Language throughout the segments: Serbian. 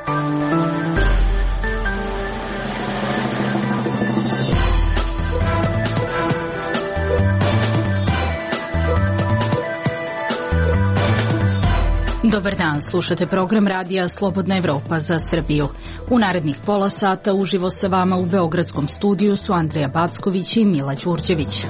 Dobar dan, slušate program radija Slobodna Evropa za Srbiju. U narednih pola sata uživo sa vama u Beogradskom studiju su Andreja Backović i Mila Đurđević.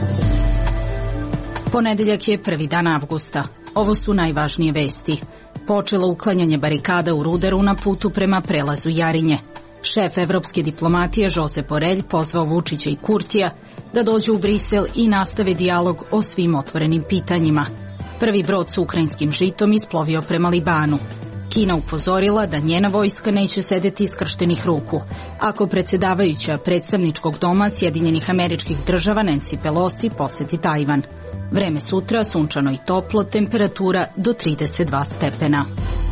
Ponedeljak je prvi dan avgusta. Ovo su najvažnije vesti. Počelo uklanjanje barikada u Rudaru na putu prema prelazu Jarinje. Šef evropske diplomatije Josep Borrell pozvao Vučića i Kurtija da dođu u Brisel i nastave dijalog o svim otvorenim pitanjima. Prvi brod s ukrajinskim žitom isplovio prema Libanu. Kina upozorila da njena vojska neće sedeti iskrštenih ruku ako predsjedavajuća predstavničkog doma Sjedinjenih Američkih Država Nancy Pelosi poseti Tajvan. Vreme sutra sunčano i toplo, temperatura do 32 stepena.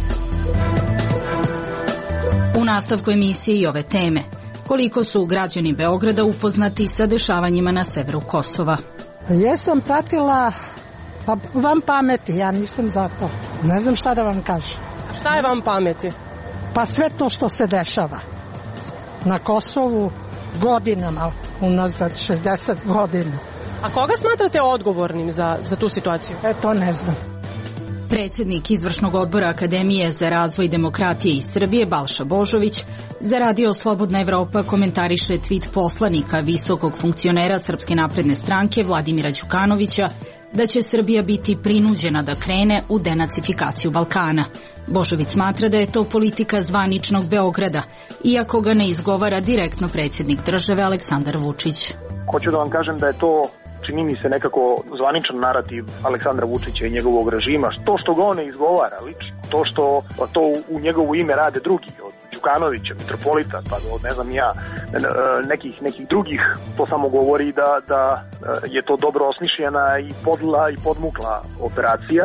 U nastavku emisije i ove teme. Koliko su građani Beograda upoznati sa dešavanjima na severu Kosova? Jesam pratila, pa vam pameti, ja nisam za to. Ne znam šta da vam kažem. Šta je vam pameti? Pa sve to što se dešava na Kosovu godinama, unazad 60 godina. A koga smatrate odgovornim za tu situaciju? To ne znam. Predsjednik Izvršnog odbora Akademije za razvoj demokratije iz Srbije, Balša Božović, za radio Slobodna Evropa komentariše tweet poslanika visokog funkcionera Srpske napredne stranke Vladimira Đukanovića da će Srbija biti prinuđena da krene u denacifikaciju Balkana. Božović smatra da je to politika zvaničnog Beograda, iako ga ne izgovara direktno predsjednik države Aleksandar Vučić. Hoću da vam kažem da je to, čini mi se, nekako zvaničan narativ Aleksandra Vučića i njegovog režima. To što ga on ne izgovara lično, to što to u njegovo ime rade drugi, od Đukanovića, mitropolita, pa do ne znam ja, nekih drugih, to samo govori da je to dobro osmišljena i podla i podmukla operacija.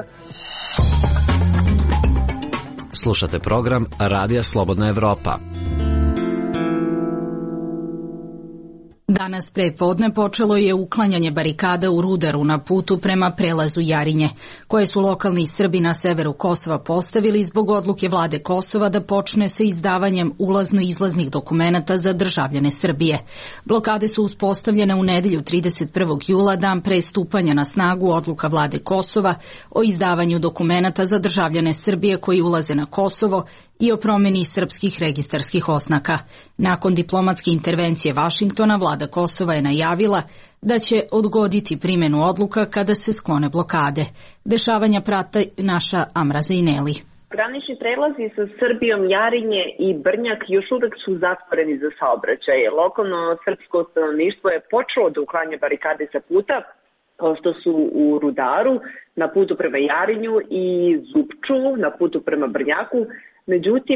Slušate program Radija Slobodna Evropa. Danas prepodne počelo je uklanjanje barikada u Rudaru na putu prema prelazu Jarinje, koje su lokalni Srbi na severu Kosova postavili zbog odluke vlade Kosova da počne sa izdavanjem ulazno-izlaznih dokumenata za državljane Srbije. Blokade su uspostavljene u nedelju 31. jula, dan pre stupanja na snagu odluka vlade Kosova o izdavanju dokumenata za državljane Srbije koji ulaze na Kosovo i o promjeni srpskih registarskih oznaka. Nakon diplomatske intervencije Vašingtona, vlada Kosova je najavila da će odgoditi primjenu odluka kada se sklone blokade. Dešavanja prate naša Amra Zejneli. Granični prelazi sa Srbijom Jarinje i Brnjak još uvek su zatvoreni za saobraćaj. Lokalno srpsko stanovništvo je počelo da uklanja barikade sa puta, kao što su u Rudaru, na putu prema Jarinju i Zupču, na putu prema Brnjaku. Međutim,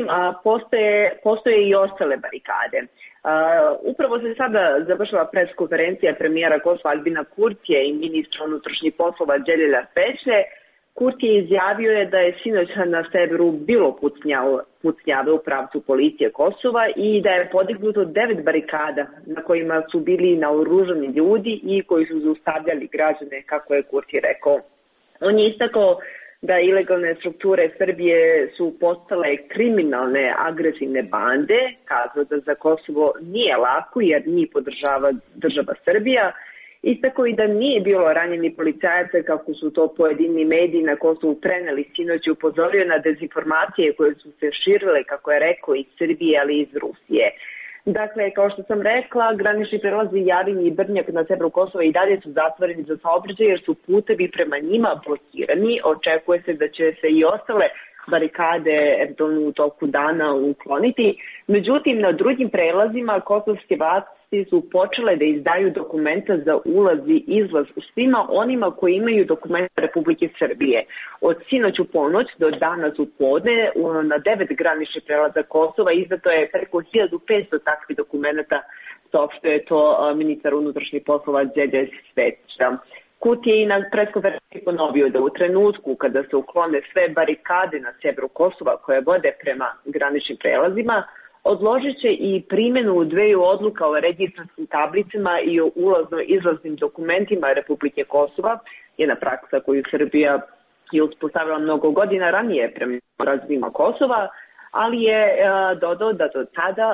postoje i ostale barikade. Upravo se sada završila preskonferencija premijera Kosova Albina Kurtija i ministra unutrašnjih poslova Đelila Peše. Kurtije izjavio je da je sinoć na severu bilo pucnjave u pravcu policije Kosova i da je podignuto 9 barikada na kojima su bili naoružani ljudi i koji su zaustavljali građane, kako je Kurti rekao. On je istakao da ilegalne strukture Srbije su postale kriminalne, agresivne bande, kazao da za Kosovo nije lako jer njih podržava država Srbija. Istakao i da nije bilo ranjenih policajaca kako su to pojedini mediji na Kosovu preneli sinoć i upozorio na dezinformacije koje su se širile, kako je rekao, iz Srbije, ali i iz Rusije. Dakle, kao što sam rekla, granični prelazi Jarinje i Brnjak na severu Kosova i dalje su zatvoreni za saobraćaj jer su putevi prema njima blokirani. Očekuje se da će se i ostale barikade u toku dana ukloniti. Međutim, na drugim prelazima kosovske vlasti su počele da izdaju dokumenta za ulaz i izlaz svima onima koji imaju dokumenta Republike Srbije. Od sinoć u ponoć do danas u podne na 9 graničnih prelaza Kosova izdato je preko 1500 takvih dokumenta, saopštio je to ministar unutrašnjih poslova Đelja Peša. Kurti je i na preskonferenciji ponovio da u trenutku kada se uklone sve barikade na severu Kosova koje vode prema graničnim prelazima, odložit će i primjenu dveju odluka o registrarskim tablicama i o ulazno-izlaznim dokumentima Republike Kosova, jedna praksa koju Srbija je uspostavila mnogo godina ranije prema razvima Kosova. ali je dodao da do tada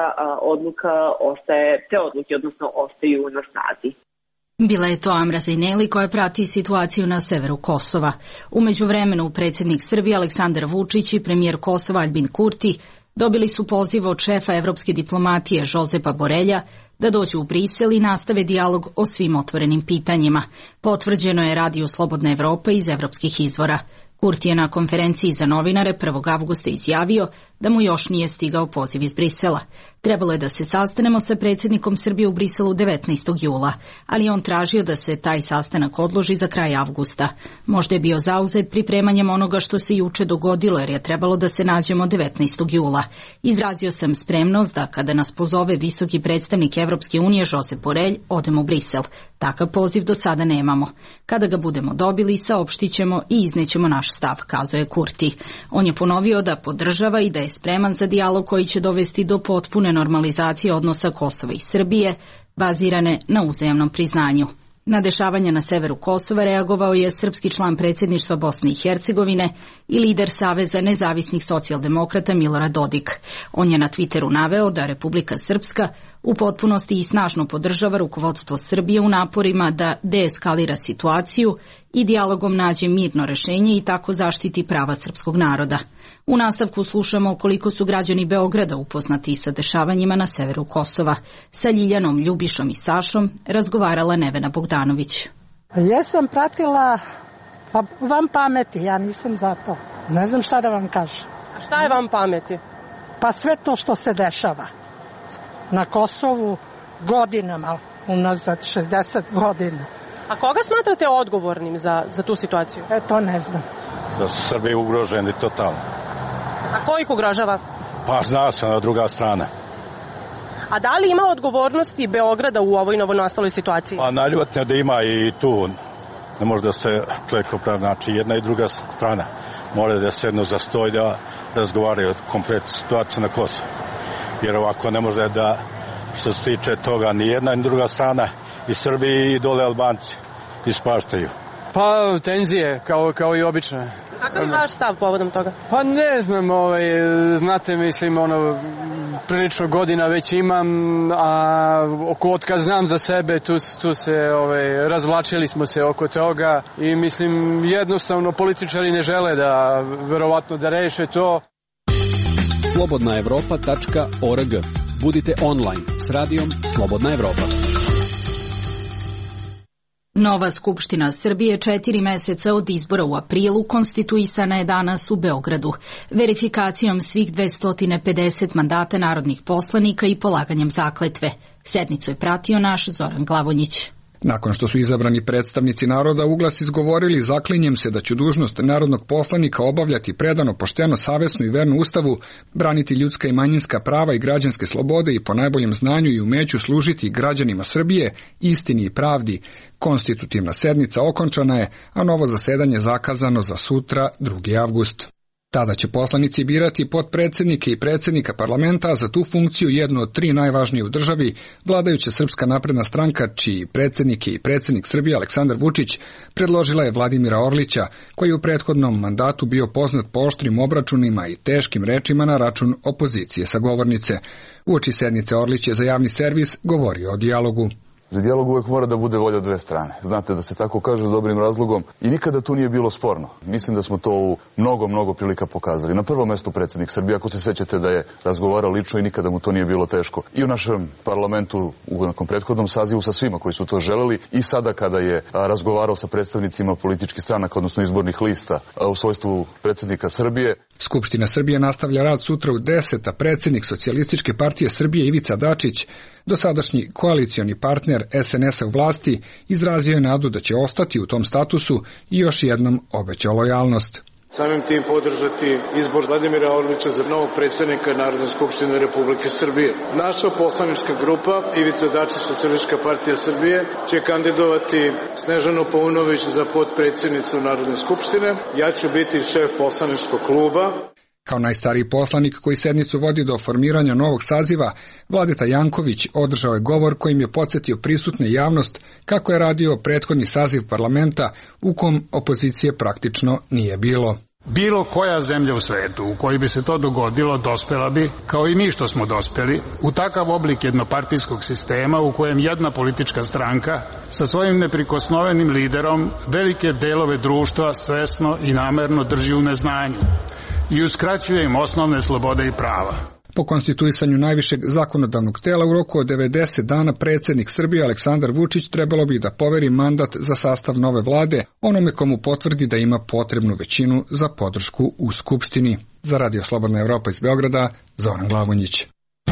te odluke ostaju na snazi. Bila je to Amra Zajneli koja prati situaciju na severu Kosova. U međuvremenu predsjednik Srbije Aleksandar Vučić i premijer Kosova Aljbin Kurti dobili su poziv od šefa evropske diplomatije Josepa Borelja da dođu u Brisel i nastave dijalog o svim otvorenim pitanjima. Potvrđeno je Radio Slobodna Evropa iz evropskih izvora. Kurti je na konferenciji za novinare 1. avgusta izjavio da mu još nije stigao poziv iz Brisela. Trebalo je da se sastanemo sa predsjednikom Srbije u Briselu 19. jula, ali je on tražio da se taj sastanak odloži za kraj avgusta. Možda je bio zauzet pripremanjem onoga što se juče dogodilo, jer je trebalo da se nađemo 19. jula. Izrazio sam spremnost da kada nas pozove visoki predstavnik Evropske unije Josep Borelj, odemo u Brisel. Takav poziv do sada nemamo. Kada ga budemo dobili, saopštit ćemo i iznećemo naš stav, kazao je Kurti. On je ponovio da podržava i da je spreman za dijalog koji će dovesti do potpune normalizacije odnosa Kosova i Srbije, bazirane na uzajamnom priznanju. Na dešavanja na severu Kosova reagovao je srpski član predsjedništva Bosne i Hercegovine i lider Saveza nezavisnih socijaldemokrata Milorad Dodik. On je na Twitteru naveo da Republika Srpska u potpunosti i snažno podržava rukovodstvo Srbije u naporima da deeskalira situaciju i dijalogom nađe mirno rešenje i tako zaštiti prava srpskog naroda. U nastavku slušamo koliko su građani Beograda upoznati sa dešavanjima na severu Kosova. Sa Ljiljanom, Ljubišom i Sašom razgovarala Nevena Bogdanović. Jesam pratila, pa vam pameti, ja nisam za to. Ne znam šta da vam kažem. A šta je vam pameti? Pa sve to što se dešava na Kosovu godinama, unazad 60 godina. A koga smatrate odgovornim za tu situaciju? To ne znam. Da su Srbi ugroženi totalno. A ko ih ugrožava? Pa zna se na druga strana. A da li ima odgovornosti Beograda u ovoj novonastaloj situaciji? Pa naljutno da ima i tu. Ne može da se čovjek opravi, znači jedna i druga strana. Mora da sednu za stoj da razgovaraju o kompletnu situaciju na Kosovu. Jer ovako ne može da, što se tiče toga, ni jedna ni druga strana, i Srbi i dole Albanci ispaštaju. Pa tenzije, kao i obično. Kakav je vaš stav povodom toga? Pa ne znam, znate, mislim, prilično godina već imam, a otkad znam za sebe, tu se, razvlačili smo se oko toga i mislim, jednostavno političari ne žele da, verovatno, da reše to. slobodnaevropa.org. Budite online s radijom Slobodna Evropa. Nova Skupština Srbije 4 meseca od izbora u aprilu konstituisana je danas u Beogradu, verifikacijom svih 250 mandata narodnih poslanika i polaganjem zakletve. Sednicu je pratio naš Zoran Glavonjić. Nakon što su izabrani predstavnici naroda uglas izgovorili zaklinjem se da će dužnost narodnog poslanika obavljati predano, pošteno, savesno i verno Ustavu, braniti ljudska i manjinska prava i građanske slobode i po najboljem znanju i umeću služiti građanima Srbije, istini i pravdi. Konstitutivna sednica okončana je, a novo zasedanje zakazano za sutra, 2. avgust. Tada će poslanici birati potpredsjednike i predsjednika parlamenta, a za tu funkciju jednu od 3 najvažnije u državi, vladajuća Srpska napredna stranka, čiji predsjednik je i predsjednik Srbije Aleksandar Vučić, predložila je Vladimira Orlića, koji je u prethodnom mandatu bio poznat po oštrim obračunima i teškim rečima na račun opozicije sa govornice. Uoči sednice Orlić je za javni servis govorio o dijalogu. Za dijalog uvek mora da bude volja dve strane. Znate da se tako kaže s dobrim razlogom i nikada tu nije bilo sporno. Mislim da smo to u mnogo prilika pokazali. Na prvom mestu predsjednik Srbije, ako se sećate da je razgovarao lično i nikada mu to nije bilo teško. I u našem parlamentu u nekom prethodnom sazivu sa svima koji su to želeli i sada kada je razgovarao sa predstavnicima političkih stranaka, odnosno izbornih lista u svojstvu predsjednika Srbije. Skupština Srbije nastavlja rad sutra u 10, a predsjednik Socijalističke partije Srbije Ivica Dačić, dosadašnji koalicioni partner SNS-a u vlasti, izrazio je nadu da će ostati u tom statusu i još jednom obećao lojalnost. Samim tim podržati izbor Vladimira Orlića za novog predsjednika Narodne skupštine Republike Srbije. Naša poslanička grupa Ivica Dačić, Socijalistička partija Srbije, će kandidovati Snežanu Paunović za potpredsjednicu Narodne skupštine. Ja ću biti šef poslaničkog kluba. Kao najstariji poslanik koji sednicu vodi do formiranja novog saziva, Vladeta Janković održao je govor kojim je podsjetio prisutne javnost kako je radio prethodni saziv parlamenta u kom opozicije praktično nije bilo. Bilo koja zemlja u svetu u kojoj bi se to dogodilo dospela bi, kao i mi što smo dospeli, u takav oblik jednopartijskog sistema u kojem jedna politička stranka sa svojim neprikosnovenim liderom velike delove društva svesno i namerno drži u neznanju i uskraćuje im osnovne slobode i prava. Po konstituisanju najvišeg zakonodavnog tela u roku od 90 dana predsjednik Srbije Aleksandar Vučić trebalo bi da poveri mandat za sastav nove vlade onome komu potvrdi da ima potrebnu većinu za podršku u Skupštini. Za Radio Slobodna Evropa iz Beograda, Zoran Glavonjić.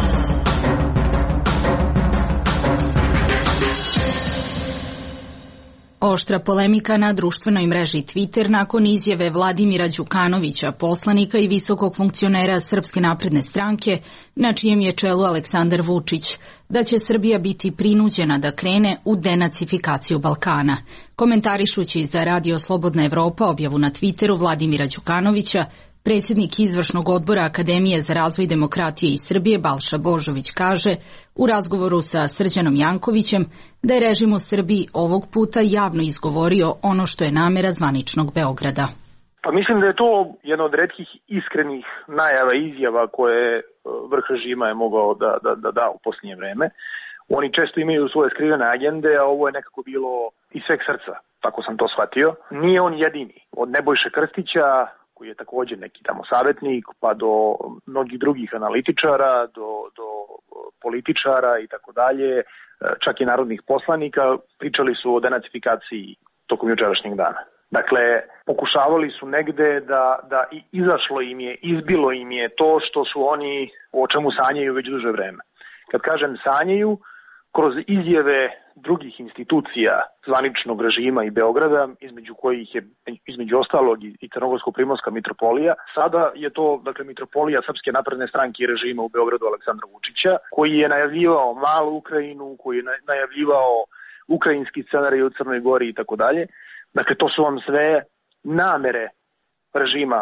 Oštra polemika na društvenoj mreži Twitter nakon izjave Vladimira Đukanovića, poslanika i visokog funkcionera Srpske napredne stranke, na čijem je čelu Aleksandar Vučić, da će Srbija biti prinuđena da krene u denacifikaciju Balkana. Komentarišući za Radio Slobodna Evropa objavu na Twitteru Vladimira Đukanovića, predsjednik izvršnog odbora Akademije za razvoj demokratije iz Srbije Balša Božović kaže u razgovoru sa Srđanom Jankovićem da je režim u Srbiji ovog puta javno izgovorio ono što je namera zvaničnog Beograda. Pa mislim da je to jedna od retkih iskrenih najava i izjava koje vrh režima je mogao da u posljednje vreme. Oni često imaju svoje skrivene agende, a ovo je nekako bilo iz sveg srca, tako sam to shvatio. Nije on jedini. Od Nebojše Krstića, koji je također neki tamo savjetnik, pa do mnogih drugih analitičara, do političara i tako dalje, čak i narodnih poslanika, pričali su o denacifikaciji tokom jučerašnjeg dana. Dakle, pokušavali su negde da izašlo im je, izbilo im je to što su oni, o čemu sanjaju već duže vreme. Kad kažem sanjaju, kroz izjave drugih institucija zvaničnog režima i Beograda, između kojih je između ostalog i Crnogorsko-Primorska mitropolija, sada je to dakle mitropolija Srpske napredne stranke i režima u Beogradu Aleksandra Vučića, koji je najavljivao malu Ukrajinu, koji je najavljivao ukrajinski scenarij u Crnoj Gori i tako dalje. Dakle, to su vam sve namere režima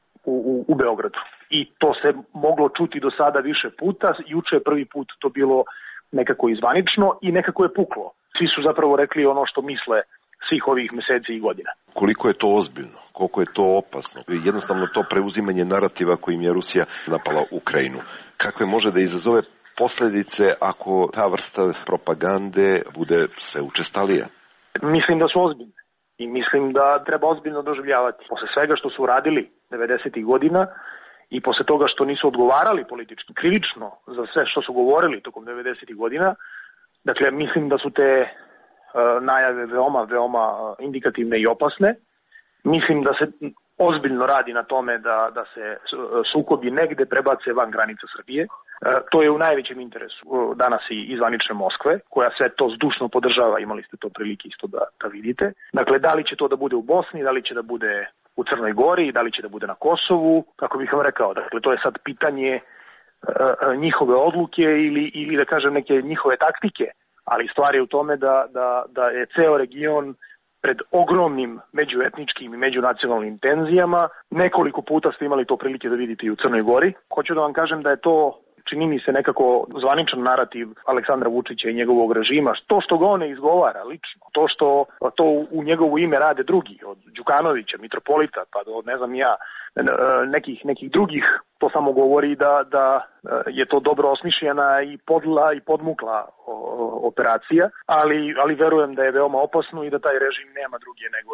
u Beogradu. I to se moglo čuti do sada više puta. Juče je prvi put to bilo nekako izvanično i nekako je puklo. Svi su zapravo rekli ono što misle svih ovih meseci i godina. Koliko je to ozbiljno, koliko je to opasno, jednostavno to preuzimanje narativa kojim je Rusija napala Ukrajinu. Kakve može da izazove posljedice ako ta vrsta propagande bude sve učestalija? Mislim da su ozbiljne i mislim da treba ozbiljno doživljavati. Posle svega što su radili 90. godina, i posle toga što nisu odgovarali politički, krivično za sve što su govorili tokom 90. godina, dakle, mislim da su te najave veoma indikativne i opasne. Mislim da se ozbiljno radi na tome da se sukobi negde prebace van granica Srbije. To je u najvećem interesu danas i zvanične Moskve, koja sve to zdušno podržava, imali ste to prilike isto da vidite. Dakle, da li će to da bude u Bosni, da li će da bude u Crnoj Gori, da li će da bude na Kosovu, kako bih vam rekao. Dakle, to je sad pitanje njihove odluke ili da kažem neke njihove taktike, ali stvar je u tome da je ceo region pred ogromnim međuetničkim i međunacionalnim tenzijama. Nekoliko puta ste imali to prilike da vidite i u Crnoj Gori. Hoću da vam kažem da je to, čini mi se, nekako zvaničan narativ Aleksandra Vučića i njegovog režima. To što ga on ne izgovara lično, to što to u njegovo ime rade drugi, od Đukanovića, mitropolita, pa do ne znam ja, nekih drugih, to samo govori da je to dobro osmišljena i podla i podmukla operacija, ali verujem da je veoma opasno i da taj režim nema druge nego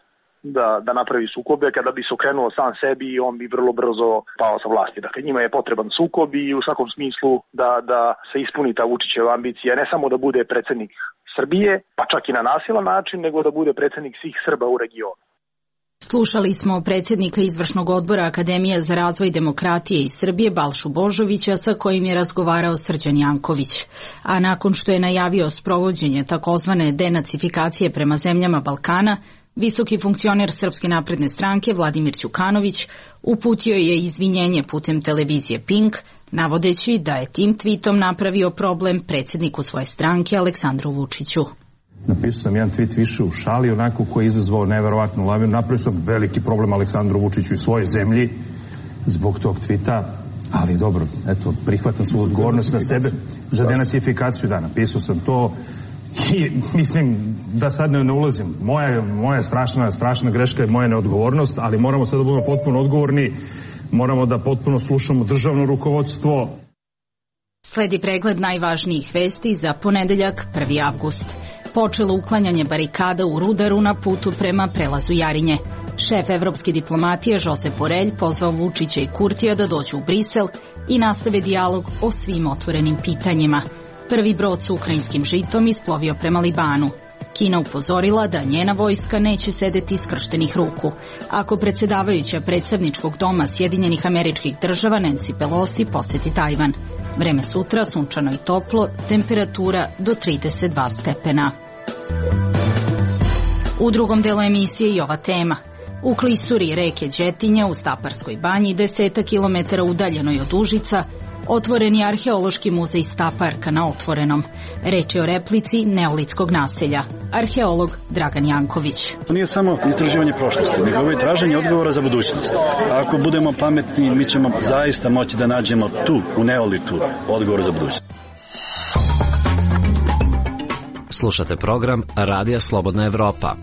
da napravi sukobe. Kada bi se okrenuo sam sebi, on bi vrlo brzo pao sa vlasti. Dakle, njima je potreban sukob i u svakom smislu da se ispuni ta Vučićeva ambicija, ne samo da bude predsjednik Srbije, pa čak i na nasilan način, nego da bude predsjednik svih Srba u regionu. Slušali smo predsjednika izvršnog odbora Akademije za razvoj demokratije iz Srbije Balšu Božovića, sa kojim je razgovarao Srđan Janković. A nakon što je najavio sprovođenje takozvane denacifikacije prema zemljama Balkana, visoki funkcioner Srpske napredne stranke Vladimir Đukanović uputio je izvinjenje putem televizije Pink, navodeći da je tim tweetom napravio problem predsjedniku svoje stranke Aleksandru Vučiću. Napisao sam jedan tweet više u šali, onako koji je izazvao neverovatnu lavinu. Napravio sam veliki problem Aleksandru Vučiću i svojoj zemlji zbog tog tweeta, ali dobro, eto, prihvatam svu odgovornost na sebe za denacifikaciju. Da, napisao sam to I mislim da sad ne ulazim. Moja strašna greška je moja neodgovornost, ali moramo sad da budemo potpuno odgovorni, moramo da potpuno slušamo državno rukovodstvo. Sledi pregled najvažnijih vesti za ponedeljak 1. avgust. Počelo uklanjanje barikada u Rudaru na putu prema prelazu Jarinje. Šef evropske diplomatije Josep Borrell pozvao Vučića i Kurtija da dođu u Brisel i nastave dijalog o svim otvorenim pitanjima. Prvi brod s ukrajinskim žitom isplovio prema Libanu. Kina upozorila da njena vojska neće sedeti skrštenih ruku. Ako predsjedavajuća predstavničkog doma Sjedinjenih Američkih Država Nancy Pelosi poseti Tajvan. Vreme sutra sunčano i toplo, temperatura do 32 stepena. U drugom delu emisije i ova tema. U klisuri reke Đetinja u Staparskoj banji, 10 kilometara udaljenoj od Užica, otvoren je arheološki muzej Staparka na otvorenom. Reč je o replici neolitskog naselja. Arheolog Dragan Janković. To nije samo istraživanje prošlosti, nego je traženje odgovora za budućnost. Ako budemo pametni, mi ćemo zaista moći da nađemo tu, u neolitu, odgovor za budućnost. Slušate program Radija Slobodna Evropa.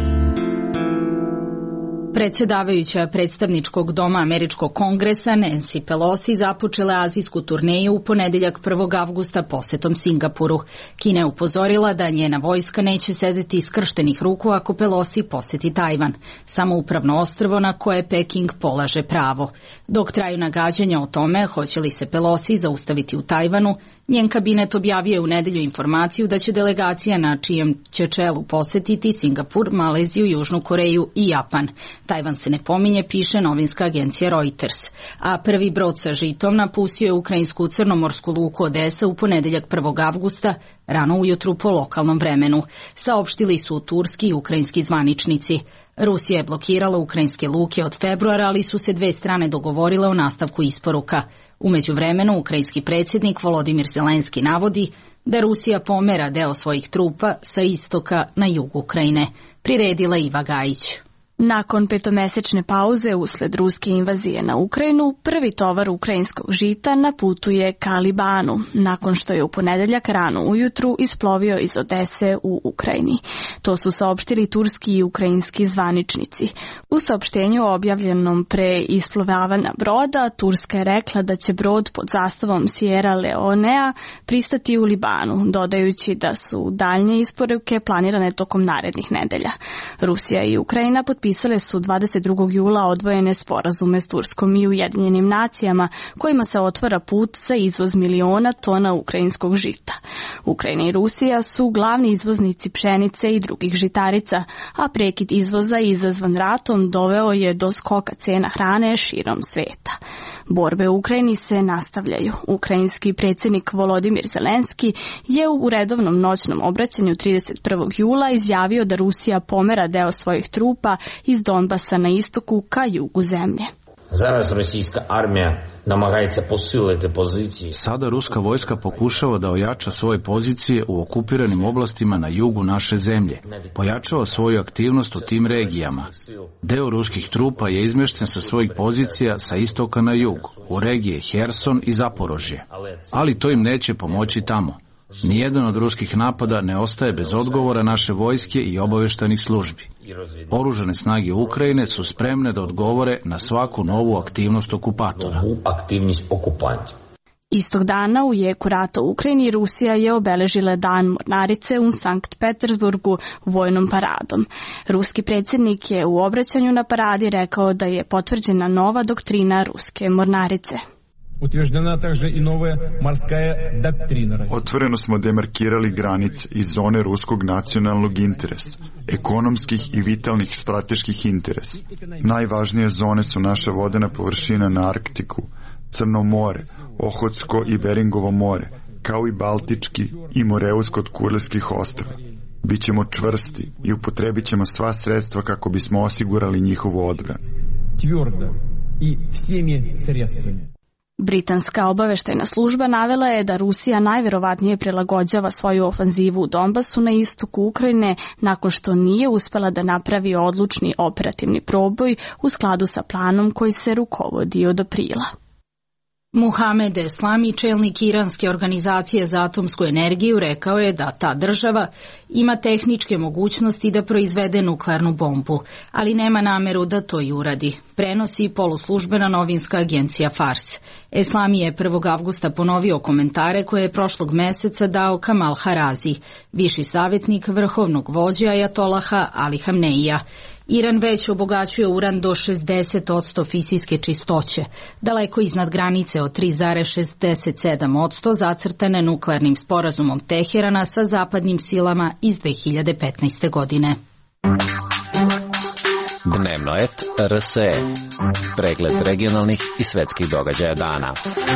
Predsjedavajuća predstavničkog doma Američkog kongresa Nancy Pelosi započela azijsku turneju u ponedeljak 1. avgusta posetom Singapuru. Kina je upozorila da njena vojska neće sedeti iskrštenih ruku ako Pelosi poseti Tajvan, samoupravno ostrvo na koje Peking polaže pravo. Dok traju nagađanja o tome hoće li se Pelosi zaustaviti u Tajvanu, njen kabinet objavio je u nedelju informaciju da će delegacija na čijem će čelu posetiti Singapur, Maleziju, Južnu Koreju i Japan. Tajvan se ne pominje, piše novinska agencija Reuters. A prvi brod sa žitom napustio je ukrajinsku crnomorsku luku Odesa u ponedeljak 1. avgusta, rano ujutru po lokalnom vremenu. Saopštili su turski i ukrajinski zvaničnici. Rusija je blokirala ukrajinske luke od februara, ali su se dve strane dogovorile o nastavku isporuka. U međuvremenu, ukrajinski predsjednik Volodimir Zelenski navodi da Rusija pomera deo svojih trupa sa istoka na jug Ukrajine. Priredila Iva Gajić. Nakon petomesečne pauze usled ruske invazije na Ukrajinu, prvi tovar ukrajinskog žita na putu je ka Libanu, nakon što je u ponedeljak rano ujutru isplovio iz Odese u Ukrajini. To su saopštili turski i ukrajinski zvaničnici. U saopštenju objavljenom pre isplovavanja broda, Turska je rekla da će brod pod zastavom Sierra Leonea pristati u Libanu, dodajući da su daljnje isporuke planirane tokom narednih nedelja. Rusija i Ukrajina potpisale su 22. jula odvojene sporazume s Turskom i Ujedinjenim nacijama, kojima se otvara put za izvoz miliona tona ukrajinskog žita. Ukrajina i Rusija su glavni izvoznici pšenice i drugih žitarica, a prekid izvoza izazvan ratom doveo je do skoka cena hrane širom sveta. Borbe u Ukrajini se nastavljaju. Ukrajinski predsjednik Volodimir Zelenski je u redovnom noćnom obraćanju 31. jula izjavio da Rusija pomera deo svojih trupa iz Donbasa na istoku ka jugu zemlje. Зараз російська армія намагається посилити позиції. Sada ruska vojska pokušava da ojača svoje pozicije u okupiranim oblastima na jugu naše zemlje. Pojačava svoju aktivnost u tim regijama. Deo ruskih trupa je izmješten sa svojih pozicija sa istoka na jug, u regije Herson i Zaporožje. Ali to im neće pomoći tamo. Nijedan od ruskih napada ne ostaje bez odgovora naše vojske i obavještajnih službi. Oružane snage Ukrajine su spremne da odgovore na svaku novu aktivnost okupatora. Istog dana u jeku rata u Ukrajini Rusija je obeležila Dan mornarice u Sankt Petersburgu vojnom paradom. Ruski predsjednik je u obraćanju na paradi rekao da je potvrđena nova doktrina ruske mornarice. Otvoreno smo demarkirali granice i zone ruskog nacionalnog interesa, ekonomskih i vitalnih strateških interesa. Najvažnije zone su naša vodena površina na Arktiku, Crno more, Ohotsko i Beringovo more, kao i Baltički i Moreusko od Kurilskih ostrva. Bićemo čvrsti i upotrebit ćemo sva sredstva kako bismo osigurali njihovu odbranu. Britanska obaveštajna služba navela je da Rusija najverovatnije prilagođava svoju ofanzivu u Donbasu na istoku Ukrajine nakon što nije uspela da napravi odlučni operativni proboj u skladu sa planom koji se rukovodi od aprila. Muhamed Eslami, čelnik iranske organizacije za atomsku energiju, rekao je da ta država ima tehničke mogućnosti da proizvede nuklearnu bombu, ali nema nameru da to i uradi. Prenosi poluslužbena novinska agencija Fars. Eslami je 1. avgusta ponovio komentare koje je prošlog meseca dao Kamal Harazi, viši savjetnik vrhovnog vođa ajatolaha Ali Hamneija. Iran već obogaćuje uran do 60% fisijske čistoće, daleko iznad granice od 3,67% zacrtane nuklearnim sporazumom Teherana sa zapadnim silama iz 2015. godine. Dnevno et RSE. Pregled regionalnih i svetskih događaja dana.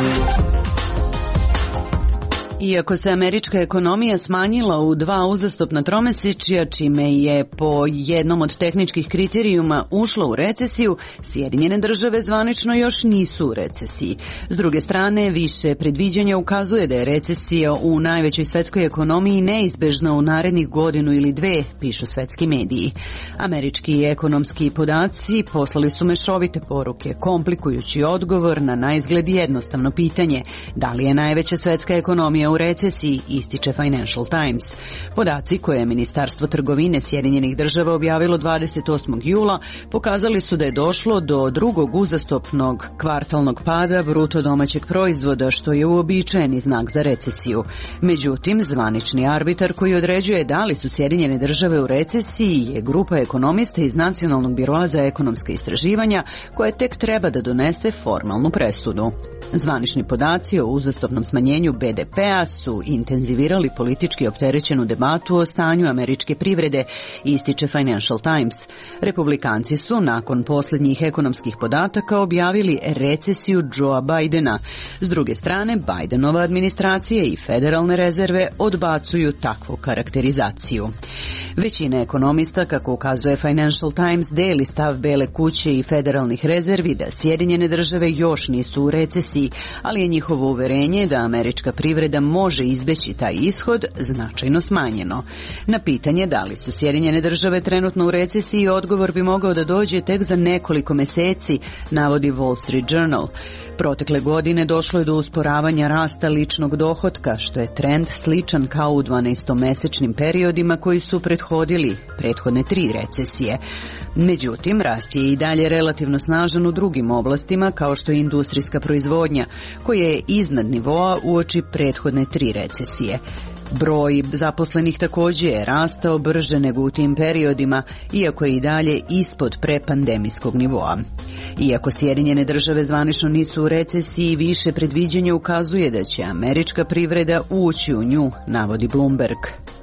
Iako se američka ekonomija smanjila u 2 uzastopna tromesečja, čime je po jednom od tehničkih kriterijuma ušla u recesiju, Sjedinjene države zvanično još nisu u recesiji. S druge strane, više predviđanja ukazuje da je recesija u najvećoj svetskoj ekonomiji neizbežna u narednih godinu ili 2, pišu svetski mediji. Američki ekonomski podaci poslali su mešovite poruke, komplikujući odgovor na naizgled jednostavno pitanje: da li je najveća svetska ekonomija u recesiji, ističe Financial Times. Podaci koje je Ministarstvo trgovine Sjedinjenih država objavilo 28. jula pokazali su da je došlo do drugog uzastopnog kvartalnog pada bruto domaćeg proizvoda, što je uobičajeni znak za recesiju. Međutim, zvanični arbitar koji određuje da li su Sjedinjene države u recesiji je grupa ekonomista iz Nacionalnog biroa za ekonomska istraživanja, koja tek treba da donese formalnu presudu. Zvanični podaci o uzastopnom smanjenju BDP-a su intenzivirali politički opterećenu debatu o stanju američke privrede, ističe Financial Times. Republikanci su nakon posljednjih ekonomskih podataka objavili recesiju Joea Bidena. S druge strane, Bidenova administracija i federalne rezerve odbacuju takvu karakterizaciju. Većina ekonomista, kako ukazuje Financial Times, deli stav Bele kuće i federalnih rezervi da Sjedinjene države još nisu u recesiji, ali je njihovo uverenje da američka privreda može izbeći taj ishod značajno smanjeno. Na pitanje da li su Sjedinjene države trenutno u recesiji, odgovor bi mogao da dođe tek za nekoliko meseci, navodi Wall Street Journal. Protekle godine došlo je do usporavanja rasta ličnog dohotka, što je trend sličan kao u 12-mesečnim periodima koji su prethodili prethodne 3 recesije. Međutim, rast je i dalje relativno snažan u drugim oblastima, kao što je industrijska proizvodnja, koja je iznad nivoa uoči prethodne 3 recesije. Broj zaposlenih također je rastao brže nego u tim periodima, iako je i dalje ispod prepandemijskog nivoa. Iako Sjedinjene države zvanično nisu u recesiji, više predviđanja ukazuje da će američka privreda ući u nju, navodi Bloomberg.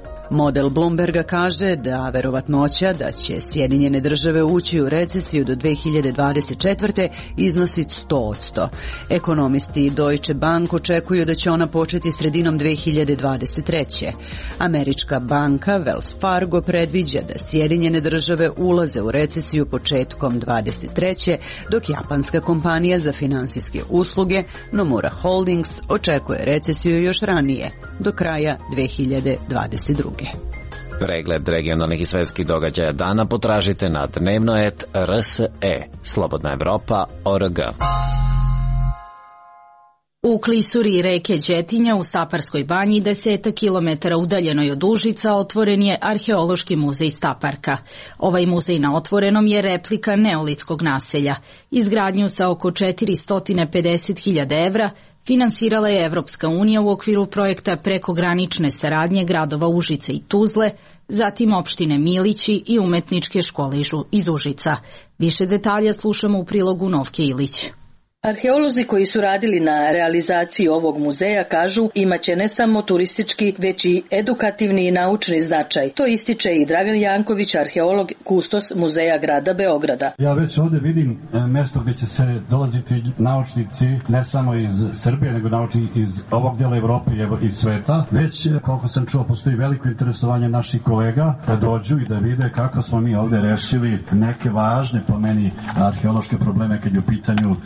Model Bloomberga kaže da verovatnoća da će Sjedinjene države ući u recesiju do 2024. iznosi 100%. Ekonomisti Deutsche Bank očekuju da će ona početi sredinom 2023. Američka banka Wells Fargo predviđa da Sjedinjene države ulaze u recesiju početkom 2023. dok japanska kompanija za finansijske usluge Nomura Holdings očekuje recesiju još ranije, do kraja 2022. Pregled regionalnih i svetskih događaja dana potražite na dnevnoet.rse, slobodnaevropa.org. U klisuri reke Đetinja u Staparskoj banji, 10 kilometara udaljenoj od Užica, otvoren je Arheološki muzej Staparka. Ovaj muzej na otvorenom je replika neolitskog naselja. Izgradnju sa oko 450.000 evra finansirala je Evropska unija u okviru projekta prekogranične saradnje gradova Užice i Tuzle, zatim opštine Milići i umetničke škole iz Užica. Više detalja slušamo u prilogu Novke Ilić. Arheolozi koji su radili na realizaciji ovog muzeja kažu imaće ne samo turistički, već i edukativni i naučni značaj. To ističe i Dragan Janković, arheolog, kustos Muzeja grada Beograda. Ja već ovdje vidim mjesto gdje će se dolaziti naučnici ne samo iz Srbije, nego naučnici iz ovog dijela Evrope i sveta. Već, koliko sam čuo, postoji veliko interesovanje naših kolega da dođu i da vide kako smo mi ovdje rešili neke važne po meni arheološke probleme kad je u pitanju njihov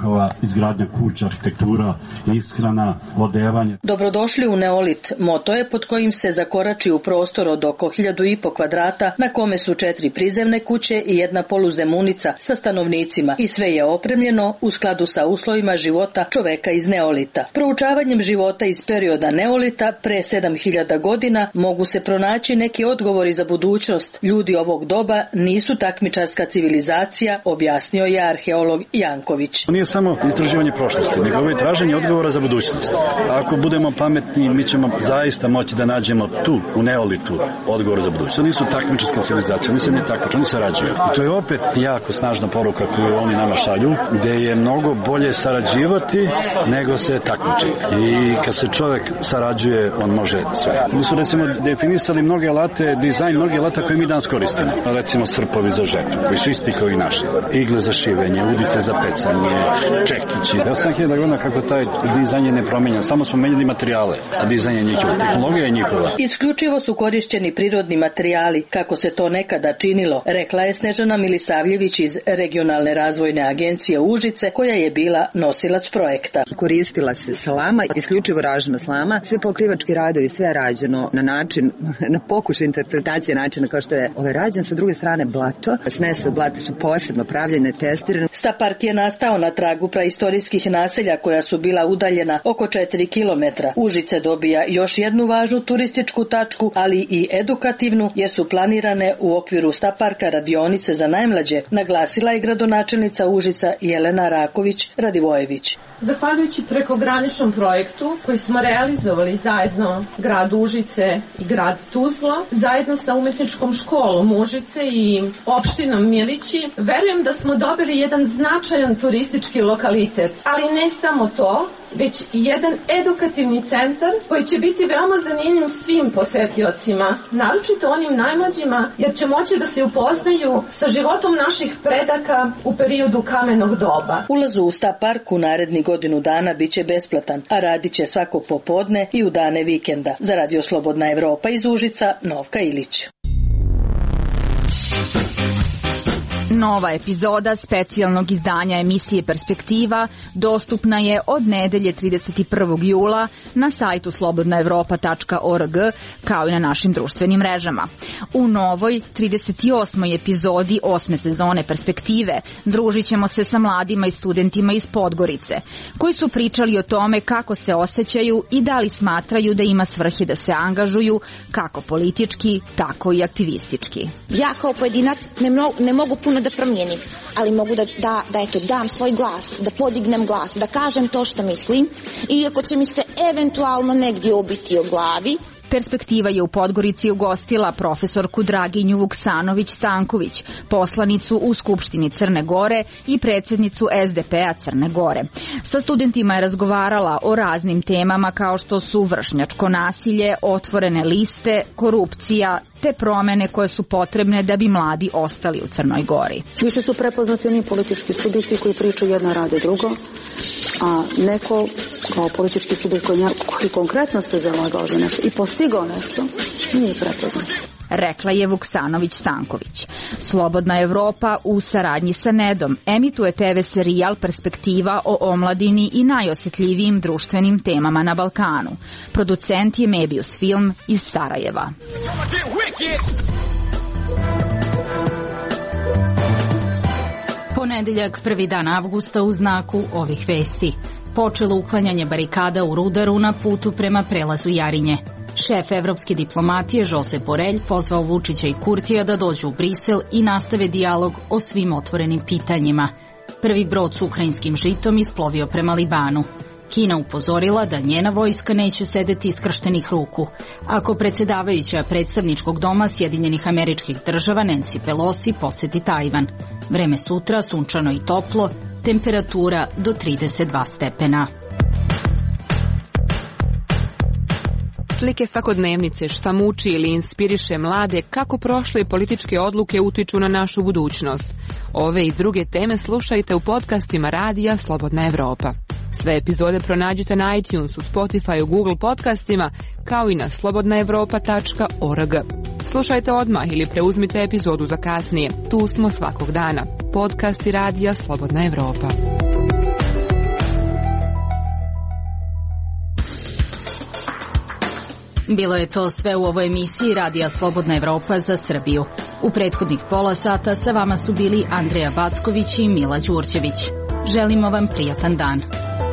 njihova izgradnja kuća, arhitektura, ishrana, odevanje. Dobrodošli u Neolit. Moto je pod kojim se zakorači u prostor od oko 1500 kvadrata na kome su 4 prizemne kuće i jedna poluzemunica sa stanovnicima i sve je opremljeno u skladu sa uslovima života čoveka iz Neolita. Proučavanjem života iz perioda Neolita pre 7000 godina mogu se pronaći neki odgovori za budućnost. Ljudi ovog doba nisu takmičarska civilizacija, objasnio je arheolog Janković. Nije samo istraživanje prošlosti, nego ovo je traženje odgovora za budućnost. Ako budemo pametni, mi ćemo zaista moći da nađemo tu, u Neolitu, odgovor za budućnost. To nisu takmičarske civilizacije, oni se ne takmiče, oni sarađuju. I to je opet jako snažna poruka koju oni nama šalju, gde je mnogo bolje sarađivati nego se takmičiti. I kad se čovek sarađuje, on može sve. Oni su recimo definisali mnoge alate, dizajn mnoge alata koje mi danas koristimo. Recimo srpovi za žetvu, koji su isti kao i naši. Igle za šivenje, udice za pecanje, čekići. 8000 godina kako taj dizajn je nepromenjen. Samo smo menjali materijale, a dizajn je njihov. Tehnologija je njihova. Isključivo su korišćeni prirodni materijali, kako se to nekada činilo, rekla je Snežana Milisavljević iz Regionalne razvojne agencije Užice, koja je bila nosilac projekta. Koristila se slama, isključivo ražena slama. Sve pokrivački radovi, sve je rađeno na način, na pokušaj interpretacije načina kao što je rađen. Sa druge strane blato. Smese od blata su posebno pravljene, testirane. Stapark je nastao na tragu praistorijskih naselja koja su bila udaljena oko 4 km. Užice dobija još jednu važnu turističku tačku, ali i edukativnu, jer su planirane u okviru Staparka radionice za najmlađe, naglasila je gradonačelnica Užica Jelena Raković-Radivojević. Zahvaljujući prekograničnom projektu koji smo realizovali zajedno grad Užice i grad Tuzla, zajedno sa umetničkom školom Užice i opštinom Milići, verujem da smo dobili jedan značajan turistički lokalitet. Ali ne samo to, već i jedan edukativni centar koji će biti veoma zanimljiv svim posetiocima, naročito onim najmlađima, jer će moći da se upoznaju sa životom naših predaka u periodu kamenog doba. Ulaz u Stapark u naredni godinu dana biće besplatan, a radit će svakog popodne i u dane vikenda. Za Radio Slobodna Evropa iz Užica, Novka Ilić. Nova epizoda specijalnog izdanja emisije Perspektiva dostupna je od nedelje 31. jula na sajtu slobodnaevropa.org kao i na našim društvenim mrežama. U novoj 38. epizodi 8. sezone Perspektive družit ćemo se sa mladima i studentima iz Podgorice koji su pričali o tome kako se osjećaju i da li smatraju da ima svrhe da se angažuju kako politički, tako i aktivistički. Ja kao pojedinac ne mogu puno da promijenim, ali mogu da dam svoj glas, da podignem glas, da kažem to što mislim, iako će mi se eventualno negdje obiti o glavi. Perspektiva je u Podgorici ugostila profesorku Draginju Vuksanović-Stanković, poslanicu u Skupštini Crne Gore i predsjednicu SDP-a Crne Gore. Sa studentima je razgovarala o raznim temama kao što su vršnjačko nasilje, otvorene liste, korupcija, te promene koje su potrebne da bi mladi ostali u Crnoj Gori. Više su prepoznati oni politički subjekti koji pričaju jedno, rade drugo, a neko kao politički subjekt koji konkretno se zalagao za nešto i postigao nešto, nije prepoznat. Rekla je Vuksanović-Stanković. Slobodna Evropa u saradnji sa NED-om emituje TV serijal Perspektiva o omladini i najosjetljivijim društvenim temama na Balkanu. Producent je Mebius Film iz Sarajeva. Ponedeljak, 1. dan avgusta u znaku ovih vesti. Počelo uklanjanje barikada u Rudaru na putu prema prelazu Jarinje. Šef evropske diplomatije Josep Borrell pozvao Vučića i Kurtija da dođu u Brisel i nastave dijalog o svim otvorenim pitanjima. Prvi brod s ukrajinskim žitom isplovio prema Libanu. Kina upozorila da njena vojska neće sedeti iskrštenih ruku. Ako predsjedavajuća predstavničkog doma Sjedinjenih Američkih Država Nancy Pelosi poseti Tajvan. Vreme sutra sunčano i toplo, temperatura do 32 stepena. Slike svakodnevnice, šta muči ili inspiriše mlade, kako prošle političke odluke utiču na našu budućnost. Ove i druge teme slušajte u podcastima Radija Slobodna Evropa. Sve epizode pronađite na iTunesu, Spotify, Google podcastima, kao i na slobodnaevropa.org. Slušajte odmah ili preuzmite epizodu za kasnije. Tu smo svakog dana. Podcasti Radija Slobodna Evropa. Bilo je to sve u ovoj emisiji Radija Slobodna Evropa za Srbiju. U prethodnih pola sata sa vama su bili Andreja Backović i Mila Đurđević. Želimo vam prijatan dan.